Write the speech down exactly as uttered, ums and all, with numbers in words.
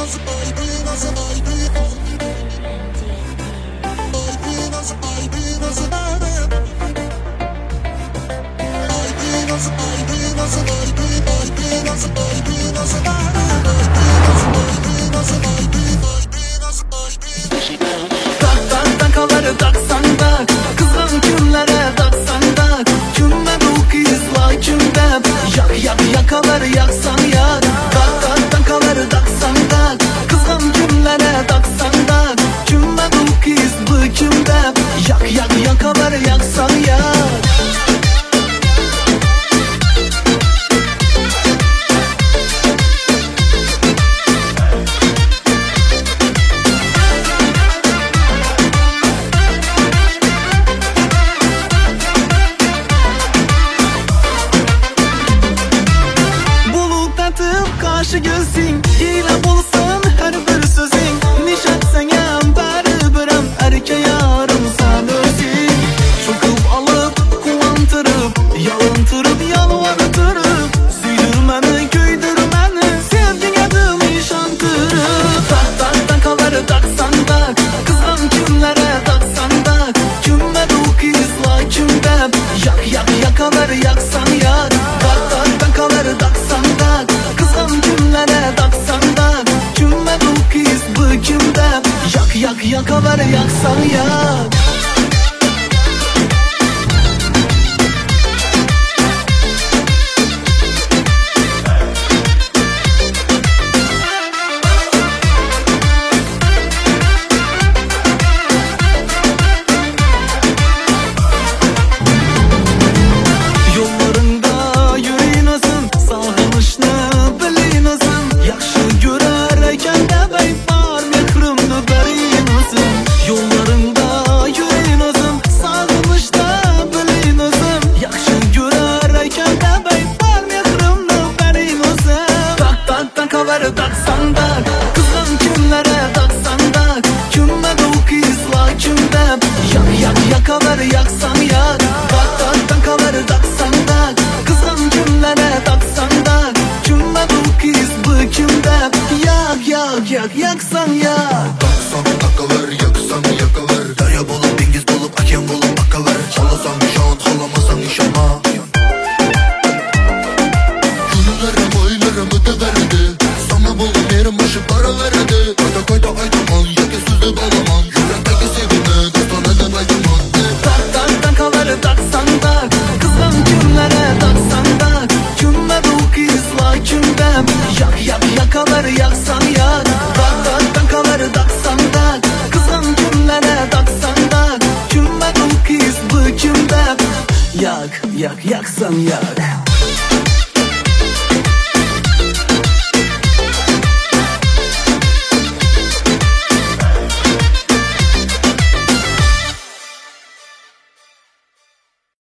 Dakaları daksan dak, kızgın günlere daksan dak. Kümme bu kızla kümde, yak yak yakaları yaksan yak. Dak dak dakaları daksan dak, kızgın günlere daksan dak. Kümme bu kız bu kümde, yak yak yakaları yaksan yak. Karşı gözün ile bulsan her bir sözün. Nişat sen bari birim erke yarım sen özün. Çöküp alıp kullandırıp, yalantırıp yalvartırıp, süydürmeni köydürmeni sevgin adım işantırıp. Tak tak dakaları daksan dak, kızgın günlere daksan dak. Kümme bu kızla kümde, yak yak yakaları yaksan yak. Tak tak dakaları daksan dak, kızgın günlere daksan dak. Kümme bu kız bu kümde, yak yak yakaları yaksan yak. Dakaları daksan dak, kızgın günlere daksan dak. Kümme bu kızla kümde, yak yak yakaları yaksan yak. Dak dak dakaları daksan dak, kızgın günlere daksan dak. Kümme bu kız bu kümde, yak yak yak yaksan yak. Daksan dakalar yaksan yakalar. Derya bulup dengiz bulup akyan bulup akalar. Halasan nişan halamasan nişana. Günlerim aylarımı da verdi. Sana buldum yerim başı para verdi. Koyda koyda aydaman yake sözde balaman. Yürekteki sevimle dostana da baydaman. Tak tak dakaları daksan dak, kızgın günlere daksan dak. Kümme bu kızla kümde, yak yak yakaları yaksan yak. Tak tak dakaları daksan dak, kızgın günlere daksan dak. Kümme bu kız bu kümde, yak yak yaksan yak.